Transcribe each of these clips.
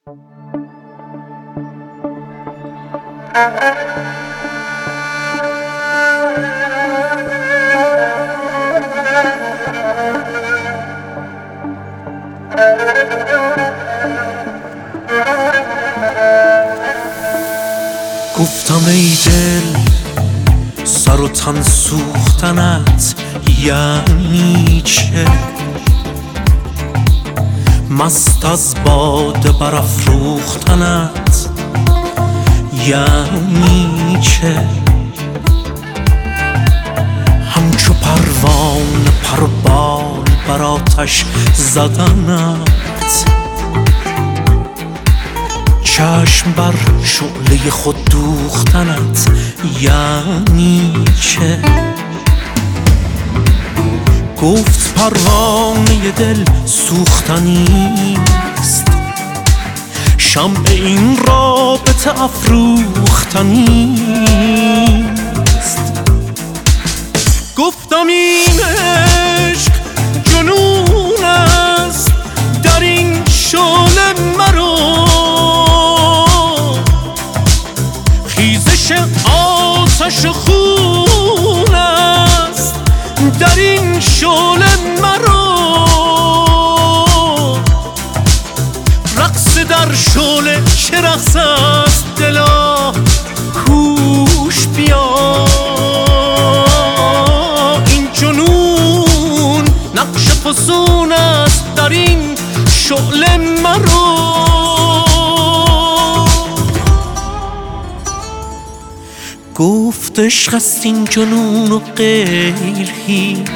گفتم ای دل سر و تن سوختنت یعنی چه؟ مست از باده برافروختنت یعنی چه؟ همچو پروانه پر و بال بر آتش زدنت چشم بر شعله خود دوختنت یعنی چه؟ گفت پروانه دل سوختنیست، شمع این رابطه افروختنیست. گفتم این عشق جنون است، در این شعله مرو خیزش آتش خون است، در این شعله مرو رقص در شعله چه رقص است دلا کوش بیا، این جنون نقش فسون است، در این شعله مرو. گفت عشق است این جنون و غیر هیچ،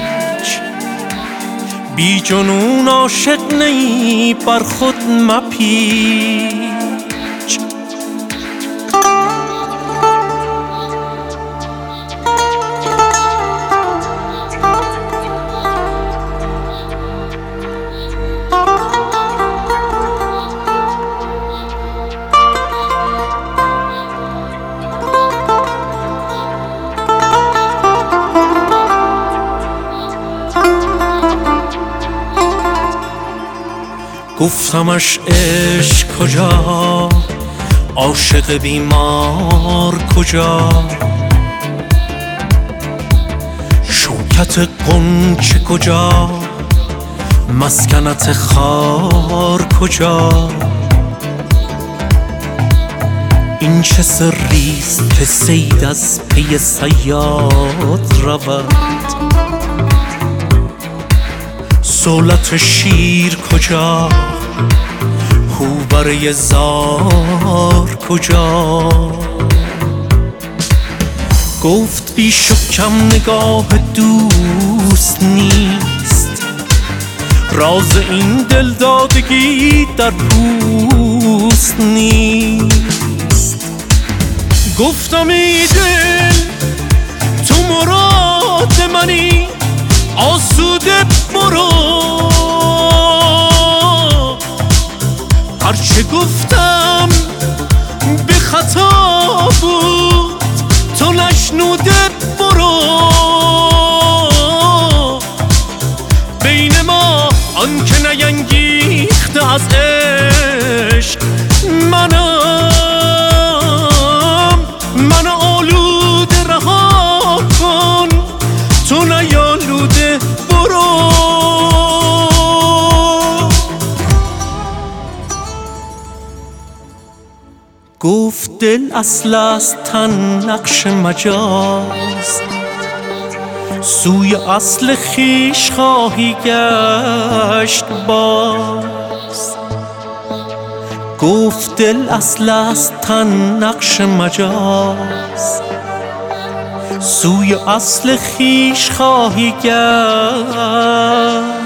بی جنون عاشق نی بر خود مپیچ. گفتمش عشق کجا، عاشق بیمار کجا، شوکت غنچه کجا، مسکنت خار کجا. این چه سریست که صید از پی صیاد رود، صولت شیر کجا، هوبره زار کجا. گفت بیش و کم نگاه دوست نیست، راز این دلدادگی در پوست نیست. گفتم ای دل تو مراد منی، آسوده برو، هرچه گفتم به خطا بود، تو نشنوده برو. بین ما آن که نینگیخته از عشق من آلوده رها کن، تو نیالوده برو. گفت دل اصل است تن نقش مجاز، سوی اصل خویش خواهی گشت باز. گفت دل اصل است تن نقش مجاز، سوی اصل خویش خواهی گشت